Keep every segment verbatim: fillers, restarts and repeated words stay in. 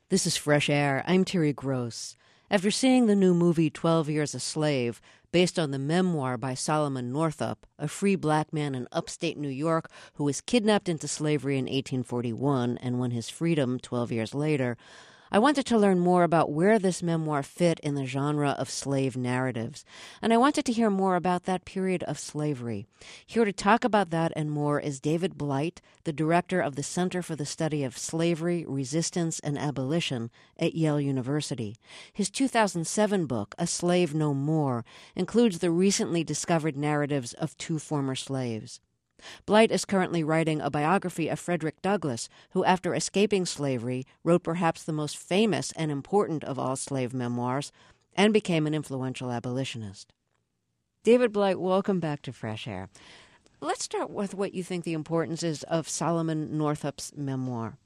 This is Fresh Air. I'm Terry Gross. After seeing the new movie twelve Years a Slave, based on the memoir by Solomon Northup, a free black man in upstate New York who was kidnapped into slavery in eighteen forty-one and won his freedom twelve years later, I wanted to learn more about where this memoir fit in the genre of slave narratives, and I wanted to hear more about that period of slavery. Here to talk about that and more is David Blight, the director of the Center for the Study of Slavery, Resistance, and Abolition at Yale University. His two thousand seven book, A Slave No More, includes the recently discovered narratives of two former slaves. Blight is currently writing a biography of Frederick Douglass, who, after escaping slavery, wrote perhaps the most famous and important of all slave memoirs and became an influential abolitionist. David Blight, welcome back to Fresh Air. Let's start with what you think the importance is of Solomon Northup's memoir.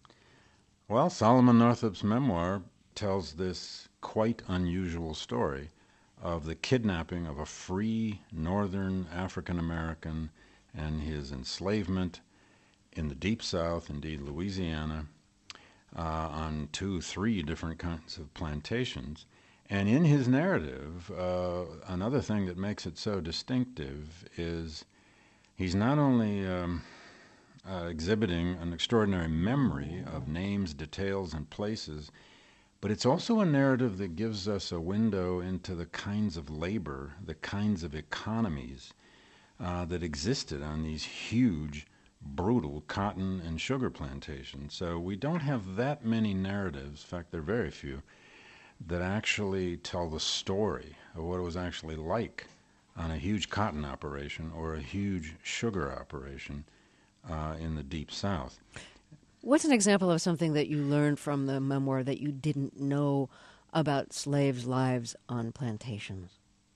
Well, Solomon Northup's memoir tells this quite unusual story of the kidnapping of a free northern African-American and his enslavement in the Deep South, indeed Louisiana, uh, on two, three different kinds of plantations. And in his narrative, uh, another thing that makes it so distinctive is he's not only um, uh, exhibiting an extraordinary memory of names, details, and places, but it's also a narrative that gives us a window into the kinds of labor, the kinds of economies Uh, that existed on these huge, brutal cotton and sugar plantations. So we don't have that many narratives, in fact, there are very few, that actually tell the story of what it was actually like on a huge cotton operation or a huge sugar operation uh, in the Deep South. What's an example of something that you learned from the memoir that you didn't know about slaves' lives on plantations?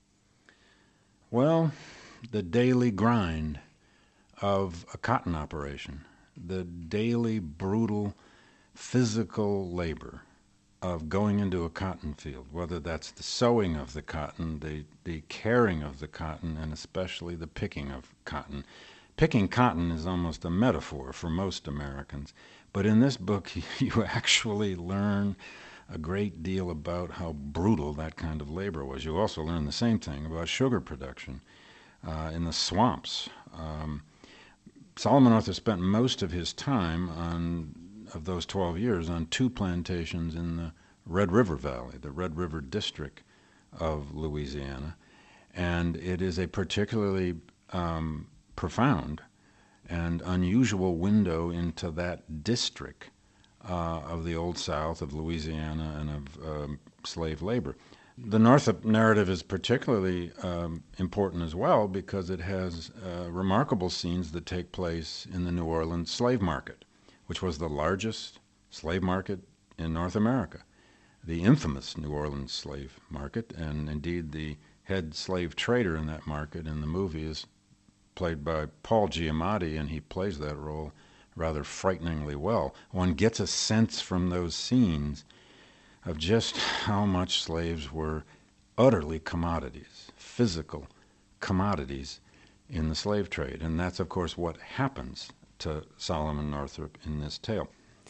Well, the daily grind of a cotton operation, the daily brutal physical labor of going into a cotton field, whether that's the sowing of the cotton, the, the caring of the cotton, and especially the picking of cotton. Picking cotton is almost a metaphor for most Americans, but in this book you actually learn a great deal about how brutal that kind of labor was. You also learn the same thing about sugar production Uh, in the swamps. Um, Solomon Northup spent most of his time on, of those twelve years, on two plantations in the Red River Valley, the Red River District of Louisiana, and it is a particularly um, profound and unusual window into that district uh, of the Old South, of Louisiana, and of um, slave labor. The Northup narrative is particularly um, important as well because it has uh, remarkable scenes that take place in the New Orleans slave market, which was the largest slave market in North America, the infamous New Orleans slave market, and indeed the head slave trader in that market in the movie is played by Paul Giamatti, and he plays that role rather frighteningly well. One gets a sense from those scenes of just how much slaves were utterly commodities, physical commodities in the slave trade. And that's, of course, what happens to Solomon Northup in this tale.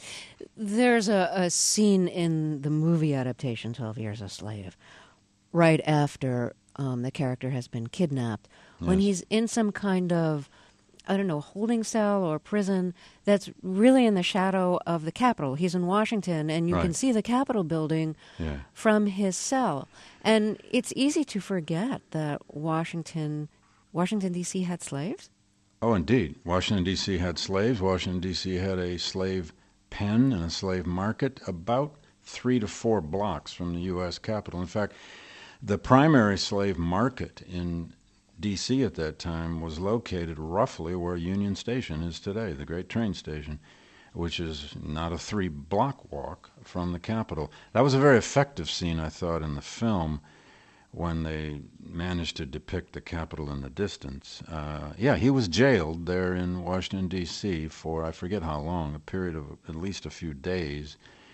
There's a, a scene in the movie adaptation, twelve Years a Slave, right after um, the character has been kidnapped, when Yes. he's in some kind of, I don't know, holding cell or prison that's really in the shadow of the Capitol. He's in Washington, and you Right. can see the Capitol building Yeah. from his cell. And it's easy to forget that Washington, Washington, D C had slaves. Oh, indeed. Washington, D C had slaves. Washington, D C had a slave pen and a slave market about three to four blocks from the U S Capitol. In fact, the primary slave market in D C at that time was located roughly where Union Station is today, the great train station, which is not a three-block walk from the Capitol. That was a very effective scene, I thought, in the film when they managed to depict the Capitol in the distance. Uh, yeah, he was jailed there in Washington, D C for, I forget how long, a period of at least a few days.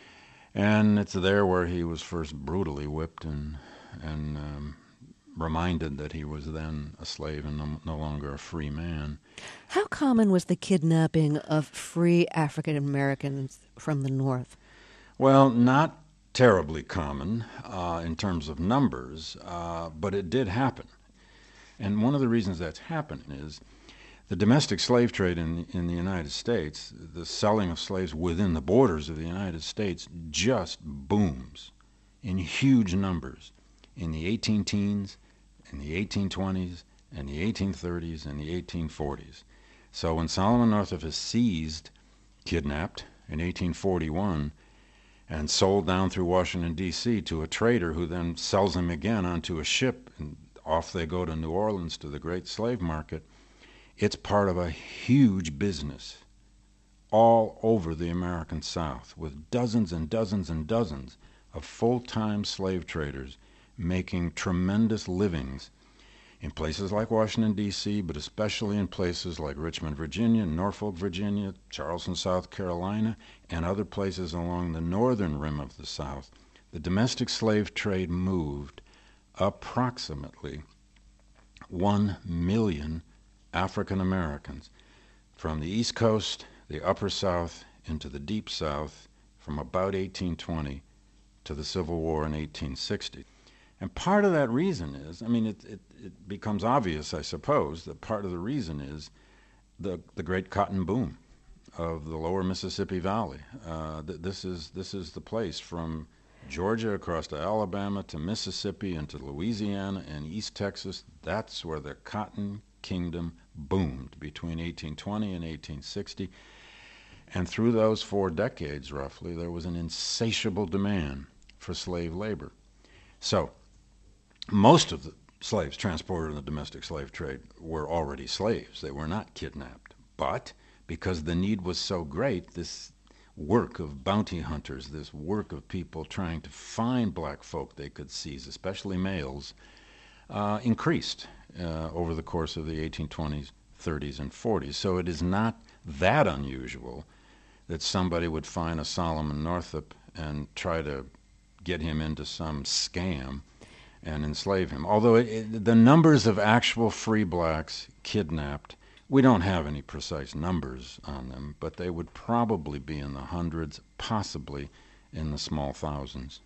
And it's there where he was first brutally whipped and, and um, reminded that he was then a slave and no, no longer a free man. How common was the kidnapping of free African Americans from the North? Well, not terribly common uh, in terms of numbers, uh, but it did happen. And one of the reasons that's happening is the domestic slave trade in, in the United States, the selling of slaves within the borders of the United States, just booms in huge numbers in the eighteen teens, in the eighteen twenties, and the eighteen thirties, and the eighteen forties. So when Solomon Northup is seized, kidnapped in eighteen forty-one, and sold down through Washington, D C to a trader who then sells him again onto a ship, and off they go to New Orleans to the great slave market, it's part of a huge business all over the American South, with dozens and dozens and dozens of full-time slave traders making tremendous livings in places like Washington, D C, but especially in places like Richmond, Virginia, Norfolk, Virginia, Charleston, South Carolina, and other places along the northern rim of the South. The domestic slave trade moved approximately one million African Americans from the East Coast, the Upper South, into the Deep South from about eighteen twenty to the Civil War in eighteen sixty. And part of that reason is, I mean, it, it, it becomes obvious, I suppose, that part of the reason is the the great cotton boom of the lower Mississippi Valley. Uh, th- this is this is the place from Georgia across to Alabama to Mississippi into Louisiana and East Texas. That's where the Cotton Kingdom boomed between eighteen twenty and eighteen sixty. And through those four decades, roughly, there was an insatiable demand for slave labor. So most of the slaves transported in the domestic slave trade were already slaves. They were not kidnapped. But because the need was so great, this work of bounty hunters, this work of people trying to find black folk they could seize, especially males, uh, increased uh, over the course of the eighteen twenties, thirties, and forties. So it is not that unusual that somebody would find a Solomon Northup and try to get him into some scam and enslave him. Although it, it, the numbers of actual free blacks kidnapped, we don't have any precise numbers on them, but they would probably be in the hundreds, possibly in the small thousands.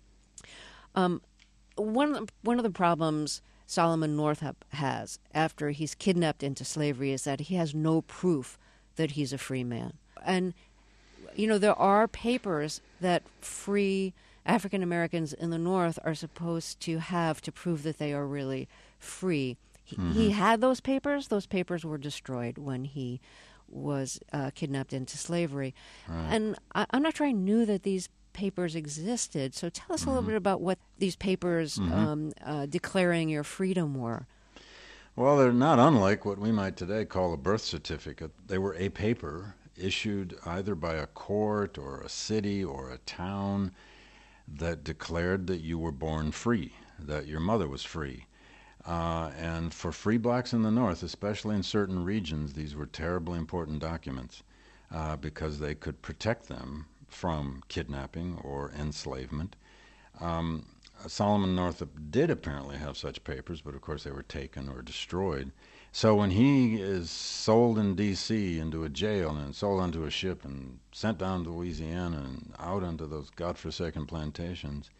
Um, one of the, one of the problems Solomon Northup has after he's kidnapped into slavery is that he has no proof that he's a free man. And, you know, there are papers that free African Americans in the North are supposed to have to prove that they are really free. He, mm-hmm. he had those papers. Those papers were destroyed when he was uh, kidnapped into slavery. Right. And I, I'm not sure I knew that these papers existed. So tell us mm-hmm. a little bit about what these papers mm-hmm. um, uh, declaring your freedom were. Well, they're not unlike what we might today call a birth certificate. They were a paper issued either by a court or a city or a town that declared that you were born free, that your mother was free. Uh, and for free blacks in the North, especially in certain regions, these were terribly important documents uh, because they could protect them from kidnapping or enslavement. Um, Solomon Northup did apparently have such papers, but of course they were taken or destroyed. So when he is sold in D C into a jail and sold onto a ship and sent down to Louisiana and out onto those godforsaken plantations,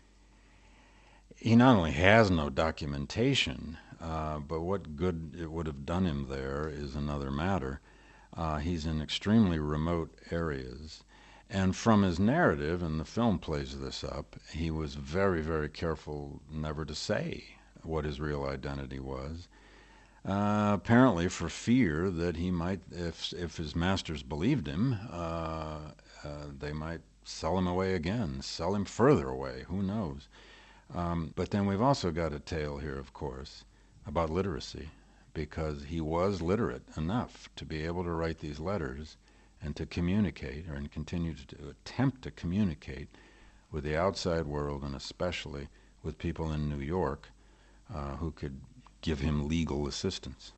he not only has no documentation, uh, but what good it would have done him there is another matter. Uh, he's in extremely remote areas. And from his narrative, and the film plays this up, he was very, very careful never to say what his real identity was. Uh, apparently for fear that he might, if if his masters believed him, uh, uh, they might sell him away again, sell him further away, who knows. Um, but then we've also got a tale here, of course, about literacy, because he was literate enough to be able to write these letters and to communicate, or and continue to, to attempt to communicate with the outside world, and especially with people in New York uh, who could give him legal assistance.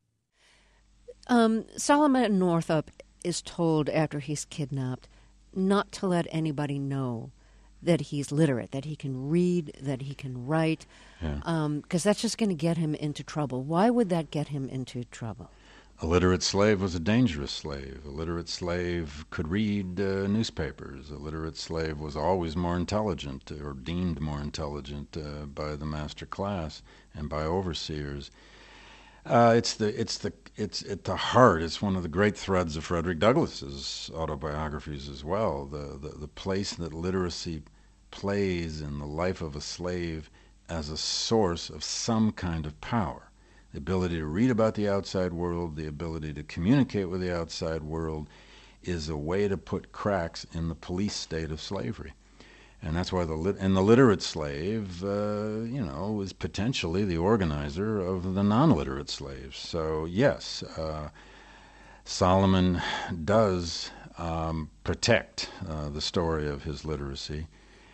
Um, Solomon Northup is told after he's kidnapped not to let anybody know that he's literate, that he can read, that he can write, because yeah. um, that's just going to get him into trouble. Why would that get him into trouble? A literate slave was a dangerous slave. A literate slave could read uh, newspapers. A literate slave was always more intelligent, or deemed more intelligent uh, by the master class and by overseers. Uh, it's the it's the it's at the heart. It's one of the great threads of Frederick Douglass's autobiographies as well. The the, the place that literacy plays in the life of a slave as a source of some kind of power. The ability to read about the outside world, the ability to communicate with the outside world, is a way to put cracks in the police state of slavery. And that's why the lit- and the literate slave, uh, you know, was potentially the organizer of the non-literate slaves. So yes, uh, Solomon does um, protect uh, the story of his literacy,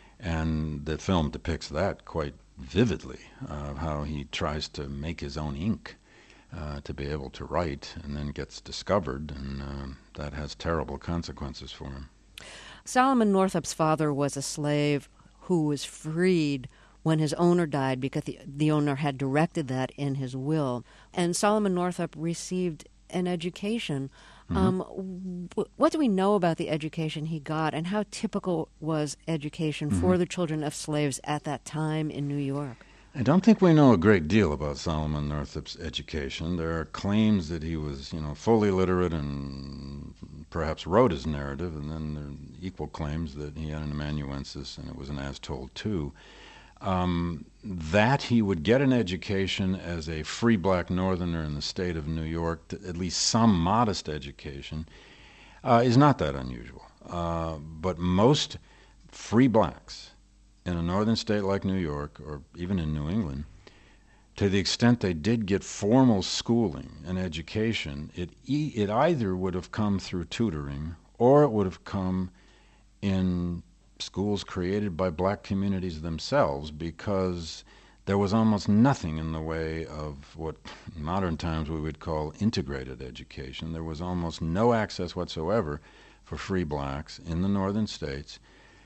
and the film depicts that quite vividly, uh, how he tries to make his own ink uh, to be able to write, and then gets discovered, and uh, that has terrible consequences for him. Solomon Northup's father was a slave who was freed when his owner died because the, the owner had directed that in his will. And Solomon Northup received an education. Mm-hmm. Um, w- what do we know about the education he got, and how typical was education mm-hmm. for the children of slaves at that time in New York? I don't think we know a great deal about Solomon Northup's education. There are claims that he was, you know, fully literate and perhaps wrote his narrative, and then there are equal claims that he had an amanuensis and it was an as told too. Um, that he would get an education as a free black northerner in the state of New York, at least some modest education, uh, is not that unusual. Uh, but most free blacks in a northern state like New York, or even in New England, to the extent they did get formal schooling and education, it e- it either would have come through tutoring or it would have come in schools created by black communities themselves, because there was almost nothing in the way of what in modern times we would call integrated education. There was almost no access whatsoever for free blacks in the northern states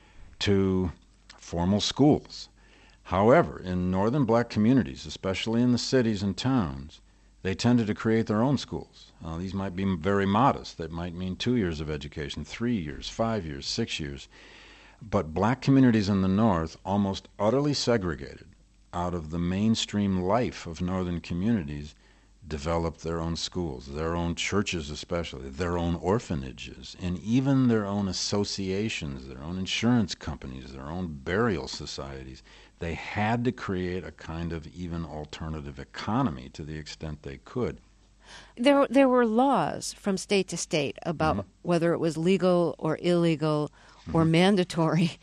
to formal schools. However, in northern black communities, especially in the cities and towns, they tended to create their own schools. Uh, these might be very modest. That might mean two years of education, three years, five years, six years. But black communities in the North, almost utterly segregated out of the mainstream life of northern communities, developed their own schools, their own churches especially, their own orphanages, and even their own associations, their own insurance companies, their own burial societies. They had to create a kind of even alternative economy to the extent they could. There, there were laws from state to state about Mm-hmm. whether it was legal or illegal or mm-hmm. mandatory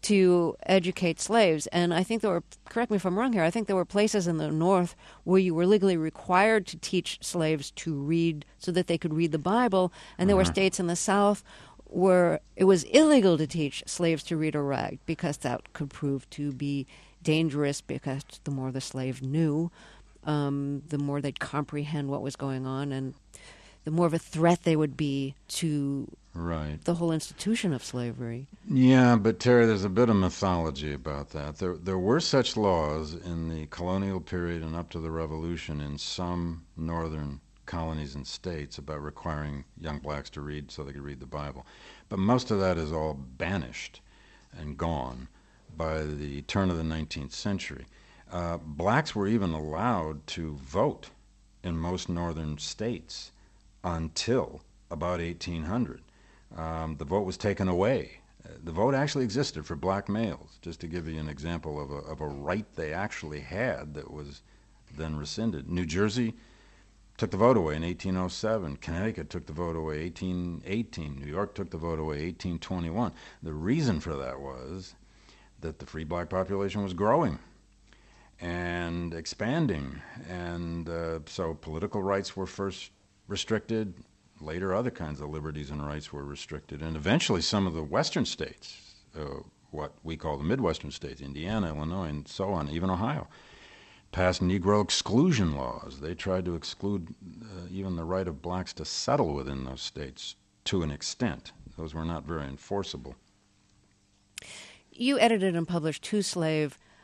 to educate slaves. And I think there were, correct me if I'm wrong here, I think there were places in the North where you were legally required to teach slaves to read so that they could read the Bible, and there uh-huh. were states in the South where it was illegal to teach slaves to read or write because that could prove to be dangerous, because the more the slave knew, um, the more they'd comprehend what was going on, and the more of a threat they would be to right. the whole institution of slavery. Yeah, but Terry, there's a bit of mythology about that. There, there were such laws in the colonial period and up to the Revolution in some northern colonies and states about requiring young blacks to read so they could read the Bible. But most of that is all banished and gone by the turn of the nineteenth century. Uh, blacks were even allowed to vote in most northern states until about eighteen hundred. Um, the vote was taken away. Uh, the vote actually existed for black males, just to give you an example of a, of a right they actually had that was then rescinded. New Jersey took the vote away in eighteen oh seven. Connecticut took the vote away eighteen eighteen. New York took the vote away eighteen twenty-one. The reason for that was that the free black population was growing and expanding, and uh, so political rights were first restricted. Later, other kinds of liberties and rights were restricted, and eventually some of the western states, uh, what we call the Midwestern states, Indiana, Illinois, and so on, even Ohio, passed Negro exclusion laws. They tried to exclude uh, even the right of blacks to settle within those states to an extent. Those were not very enforceable. You edited and published two slave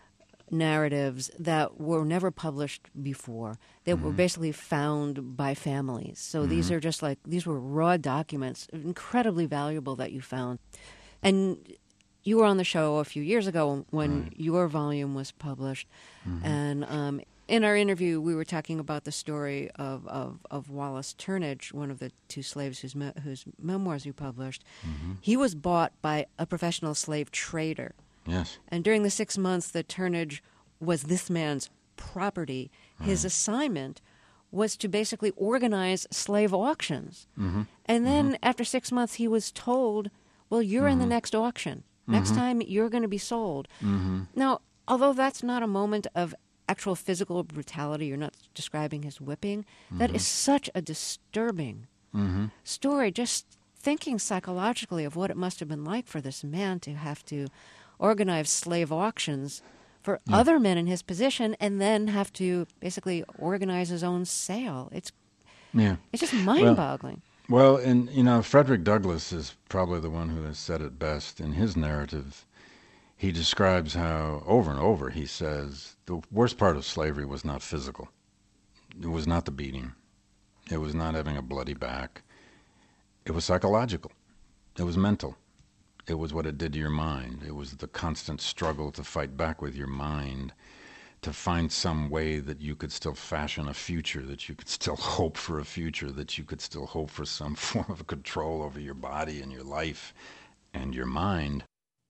narratives that were never published before. They mm-hmm. were basically found by families. So mm-hmm. these are just like, these were raw documents, incredibly valuable that you found. And you were on the show a few years ago when right. your volume was published. Mm-hmm. And um, in our interview, we were talking about the story of, of, of Wallace Turnage, one of the two slaves whose, me- whose memoirs you published. Mm-hmm. He was bought by a professional slave trader. Yes. And during the six months that Turnage was this man's property, right. his assignment was to basically organize slave auctions. Mm-hmm. And then mm-hmm. after six months, he was told, well, you're mm-hmm. in the next auction. Next mm-hmm. time, you're going to be sold. Mm-hmm. Now, although that's not a moment of actual physical brutality, you're not describing his whipping, mm-hmm. that is such a disturbing mm-hmm. story. Just thinking psychologically of what it must have been like for this man to have to organize slave auctions for yeah. other men in his position and then have to basically organize his own sale. It's yeah. it's just mind-boggling. Well, well, and, you know, Frederick Douglass is probably the one who has said it best in his narrative. He describes how, over and over, he says, the worst part of slavery was not physical. It was not the beating. It was not having a bloody back. It was psychological. It was mental. It was what it did to your mind. It was the constant struggle to fight back with your mind, to find some way that you could still fashion a future, that you could still hope for a future, that you could still hope for some form of control over your body and your life and your mind.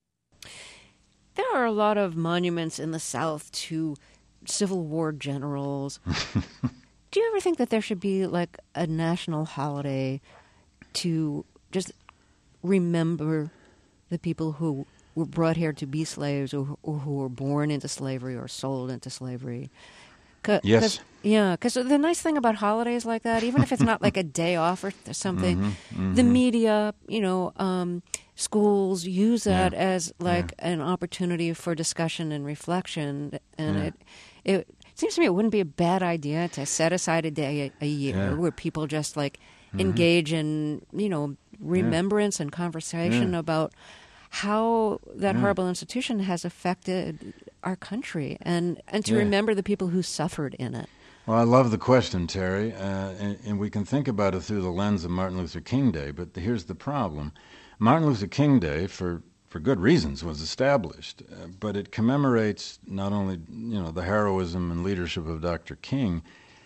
There are a lot of monuments in the South to Civil War generals. Do you ever think that there should be like a national holiday to just remember the people who were brought here to be slaves, or, or who were born into slavery or sold into slavery? Cause, yes. Cause, yeah, because the nice thing about holidays like that, even if it's not like a day off or something, mm-hmm, mm-hmm. the media, you know, um, schools use that yeah. as like yeah. an opportunity for discussion and reflection, and yeah. it it seems to me it wouldn't be a bad idea to set aside a day a, a year yeah. where people just like mm-hmm. engage in, you know, remembrance yeah. and conversation yeah. about how that yeah. horrible institution has affected our country, and, and to yeah. remember the people who suffered in it. Well, I love the question, Terry, uh, and, and we can think about it through the lens of Martin Luther King Day, but here's the problem. Martin Luther King Day, for, for good reasons, was established, uh, but it commemorates not only, you know, the heroism and leadership of Doctor King,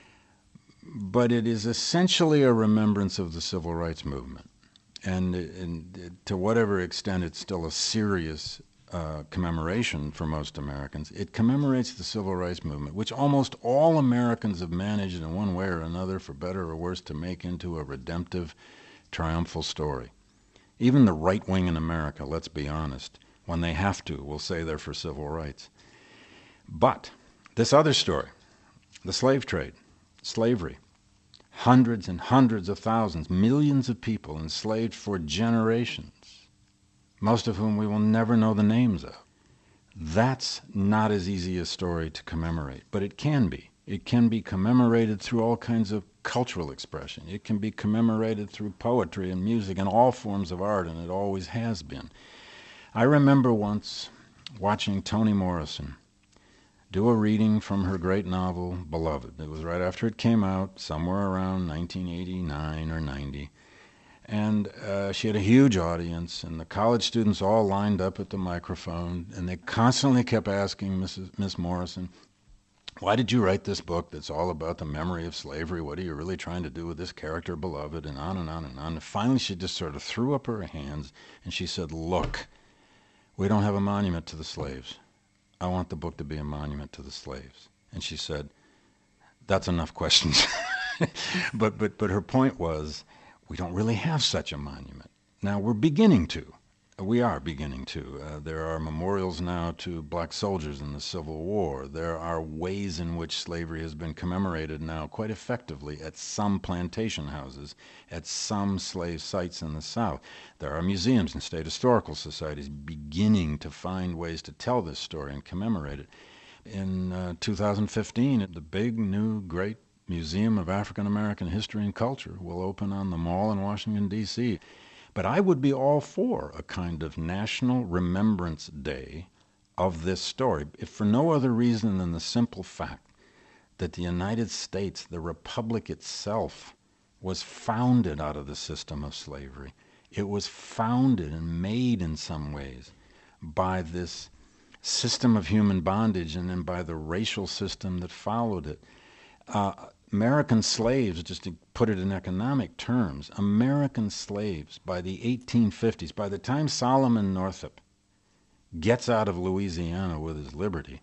but it is essentially a remembrance of the civil rights movement. And, and to whatever extent it's still a serious uh, commemoration for most Americans, it commemorates the civil rights movement, which almost all Americans have managed in one way or another, for better or worse, to make into a redemptive, triumphal story. Even the right wing in America, let's be honest, when they have to, will say they're for civil rights. But this other story, the slave trade, slavery, hundreds and hundreds of thousands, millions of people enslaved for generations, most of whom we will never know the names of. That's not as easy a story to commemorate, but it can be. It can be commemorated through all kinds of cultural expression. It can be commemorated through poetry and music and all forms of art, and it always has been. I remember once watching Toni Morrison do a reading from her great novel, Beloved. It was right after it came out, somewhere around nineteen eighty-nine or ninety. And uh, she had a huge audience, and the college students all lined up at the microphone, and they constantly kept asking Missus Miss Morrison, why did you write this book that's all about the memory of slavery? What are you really trying to do with this character, Beloved? And on and on and on. And finally, she just sort of threw up her hands, and she said, look, we don't have a monument to the slaves. I want the book to be a monument to the slaves. And she said, that's enough questions. but, but, but her point was, we don't really have such a monument. Now, we're beginning to. We are beginning to. Uh, there are memorials now to black soldiers in the Civil War. There are ways in which slavery has been commemorated now quite effectively at some plantation houses, at some slave sites in the South. There are museums and state historical societies beginning to find ways to tell this story and commemorate it. In uh, two thousand fifteen, the big, new, great Museum of African American History and Culture will open on the Mall in Washington, D C But I would be all for a kind of National Remembrance Day of this story, if for no other reason than the simple fact that the United States, the Republic itself, was founded out of the system of slavery. It was founded and made in some ways by this system of human bondage and then by the racial system that followed it. Uh, American slaves, just to put it in economic terms, American slaves by the eighteen fifties, by the time Solomon Northup gets out of Louisiana with his liberty,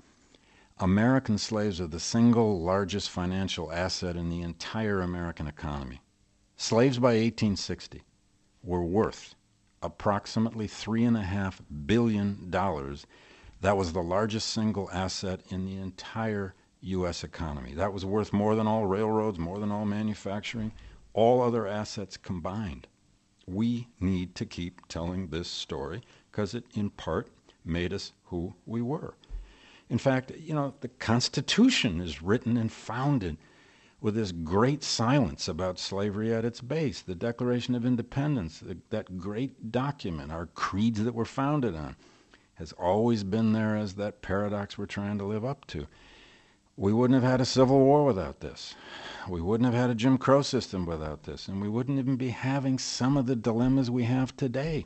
American slaves are the single largest financial asset in the entire American economy. Slaves by eighteen sixty were worth approximately three and a half billion dollars. That was the largest single asset in the entire U S economy. That was worth more than all railroads, more than all manufacturing, all other assets combined. We need to keep telling this story because it, in part, made us who we were. In fact, you know, the Constitution is written and founded with this great silence about slavery at its base. The Declaration of Independence, the, that great document, our creeds that we're founded on, has always been there as that paradox we're trying to live up to. We wouldn't have had a civil war without this. We wouldn't have had a Jim Crow system without this. And we wouldn't even be having some of the dilemmas we have today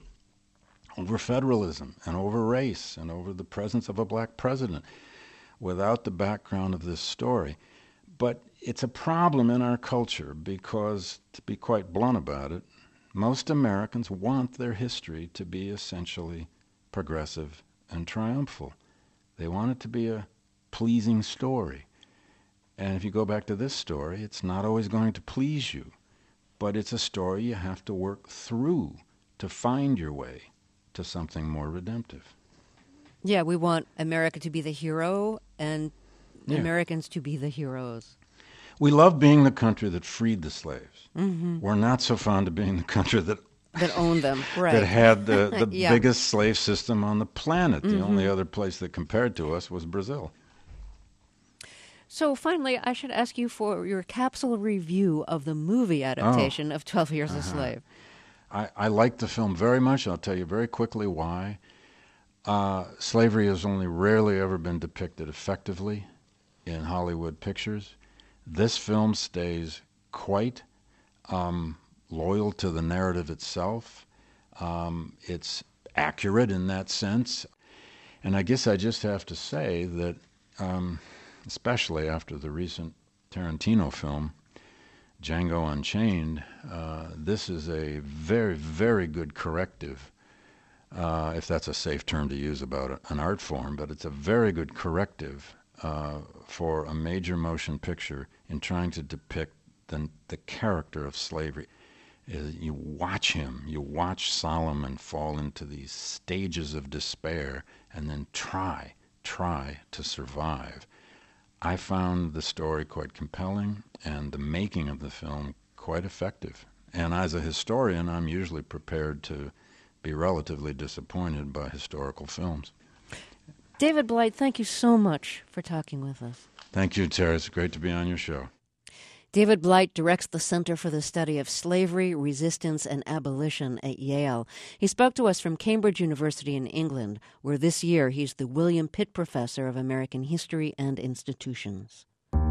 over federalism and over race and over the presence of a black president without the background of this story. But it's a problem in our culture because, to be quite blunt about it, most Americans want their history to be essentially progressive and triumphal. They want it to be a pleasing story. And if you go back to this story, it's not always going to please you, but it's a story you have to work through to find your way to something more redemptive. Yeah, we want America to be the hero and Yeah. Americans to be the heroes. We love being the country that freed the slaves. Mm-hmm. We're not so fond of being the country that That own them, right. that had the, the Yeah. biggest slave system on the planet. The Mm-hmm. only other place that compared to us was Brazil. So finally, I should ask you for your capsule review of the movie adaptation Oh. of twelve Years Uh-huh. a Slave. I, I like the film very much. I'll tell you very quickly why. Uh, slavery has only rarely ever been depicted effectively in Hollywood pictures. This film stays quite um, loyal to the narrative itself. Um, it's accurate in that sense. And I guess I just have to say that, um, especially after the recent Tarantino film, Django Unchained, uh, this is a very, very good corrective, uh, if that's a safe term to use about a, an art form, but it's a very good corrective uh, for a major motion picture in trying to depict the, the character of slavery. Is you watch him, you watch Solomon fall into these stages of despair and then try, try to survive. I found the story quite compelling and the making of the film quite effective. And as a historian, I'm usually prepared to be relatively disappointed by historical films. David Blight, thank you so much for talking with us. Thank you, Tara. It's great to be on your show. David Blight directs the Center for the Study of Slavery, Resistance, and Abolition at Yale. He spoke to us from Cambridge University in England, where this year he's the William Pitt Professor of American History and Institutions.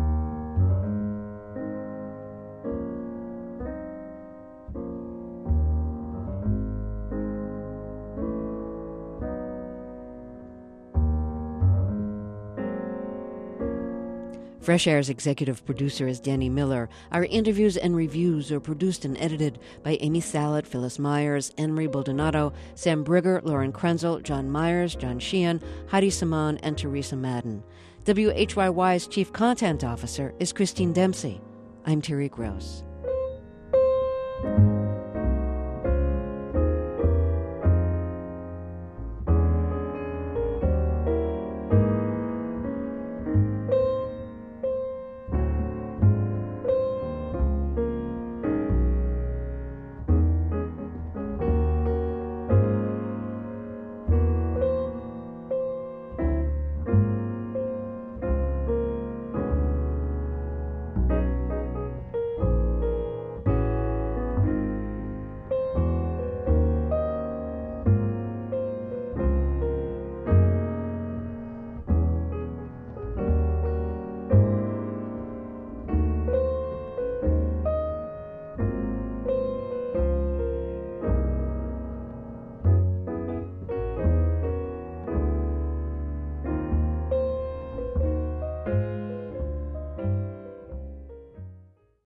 Fresh Air's executive producer is Danny Miller. Our interviews and reviews are produced and edited by Amy Salet, Phyllis Myers, Anne-Marie Baldonado, Sam Brigger, Lauren Krenzel, John Myers, John Sheehan, Heidi Simon, and Teresa Madden. W H Y Y's chief content officer is Christine Dempsey. I'm Terry Gross.